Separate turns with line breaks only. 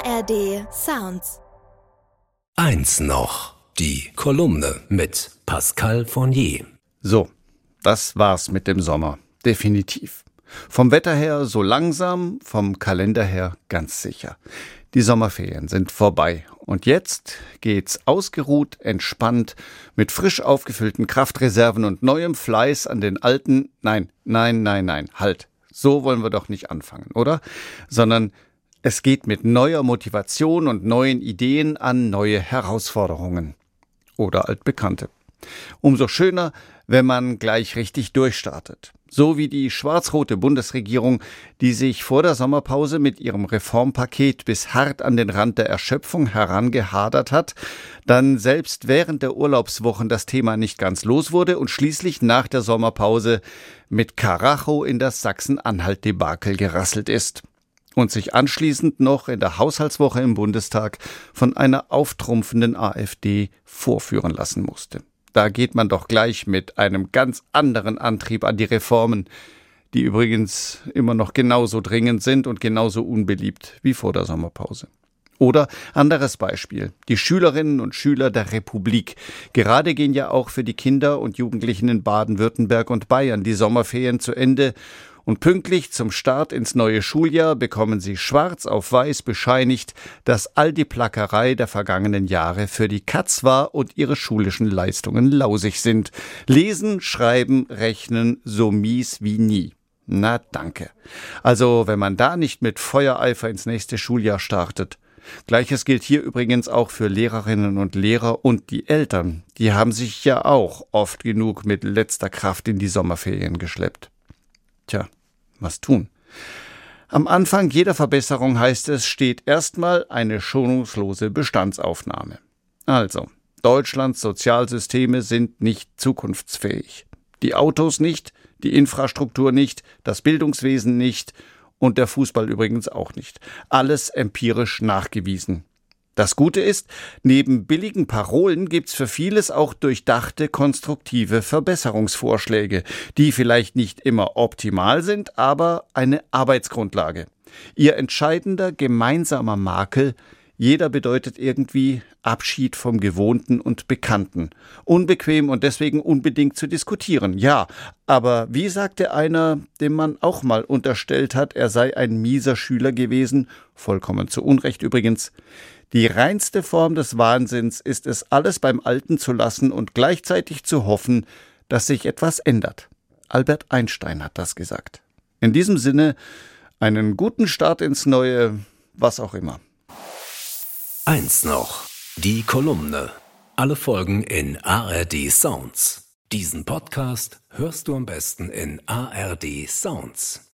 ARD Sounds.
Eins noch, die Kolumne mit Pascal Fournier.
So, das war's mit dem Sommer. Definitiv. Vom Wetter her so langsam, vom Kalender her ganz sicher. Die Sommerferien sind vorbei. Und jetzt geht's ausgeruht, entspannt, mit frisch aufgefüllten Kraftreserven und neuem Fleiß an den alten... Nein, halt. So wollen wir doch nicht anfangen, oder? Sondern es geht mit neuer Motivation und neuen Ideen an neue Herausforderungen. Oder altbekannte. Umso schöner, wenn man gleich richtig durchstartet. So wie die schwarz-rote Bundesregierung, die sich vor der Sommerpause mit ihrem Reformpaket bis hart an den Rand der Erschöpfung herangehadert hat, dann selbst während der Urlaubswochen das Thema nicht ganz los wurde und schließlich nach der Sommerpause mit Karacho in das Sachsen-Anhalt-Debakel gerasselt ist und sich anschließend noch in der Haushaltswoche im Bundestag von einer auftrumpfenden AfD vorführen lassen musste. Da geht man doch gleich mit einem ganz anderen Antrieb an die Reformen, die übrigens immer noch genauso dringend sind und genauso unbeliebt wie vor der Sommerpause. Oder anderes Beispiel, die Schülerinnen und Schüler der Republik. Gerade gehen ja auch für die Kinder und Jugendlichen in Baden-Württemberg und Bayern die Sommerferien zu Ende. Und pünktlich zum Start ins neue Schuljahr bekommen sie schwarz auf weiß bescheinigt, dass all die Plackerei der vergangenen Jahre für die Katz war und ihre schulischen Leistungen lausig sind. Lesen, schreiben, rechnen, so mies wie nie. Na danke. Also wenn man da nicht mit Feuereifer ins nächste Schuljahr startet. Gleiches gilt hier übrigens auch für Lehrerinnen und Lehrer und die Eltern. Die haben sich ja auch oft genug mit letzter Kraft in die Sommerferien geschleppt. Tja, was tun? Am Anfang jeder Verbesserung, heißt es, steht erstmal eine schonungslose Bestandsaufnahme. Also, Deutschlands Sozialsysteme sind nicht zukunftsfähig. Die Autos nicht, die Infrastruktur nicht, das Bildungswesen nicht und der Fußball übrigens auch nicht. Alles empirisch nachgewiesen. Das Gute ist, neben billigen Parolen gibt's für vieles auch durchdachte, konstruktive Verbesserungsvorschläge, die vielleicht nicht immer optimal sind, aber eine Arbeitsgrundlage. Ihr entscheidender gemeinsamer Makel: jeder bedeutet irgendwie Abschied vom Gewohnten und Bekannten. Unbequem und deswegen unbedingt zu diskutieren. Ja, aber wie sagte einer, dem man auch mal unterstellt hat, er sei ein mieser Schüler gewesen, vollkommen zu Unrecht übrigens: die reinste Form des Wahnsinns ist es, alles beim Alten zu lassen und gleichzeitig zu hoffen, dass sich etwas ändert. Albert Einstein hat das gesagt. In diesem Sinne, einen guten Start ins Neue, was auch immer.
Eins noch, die Kolumne. Alle Folgen in ARD Sounds. Diesen Podcast hörst du am besten in ARD Sounds.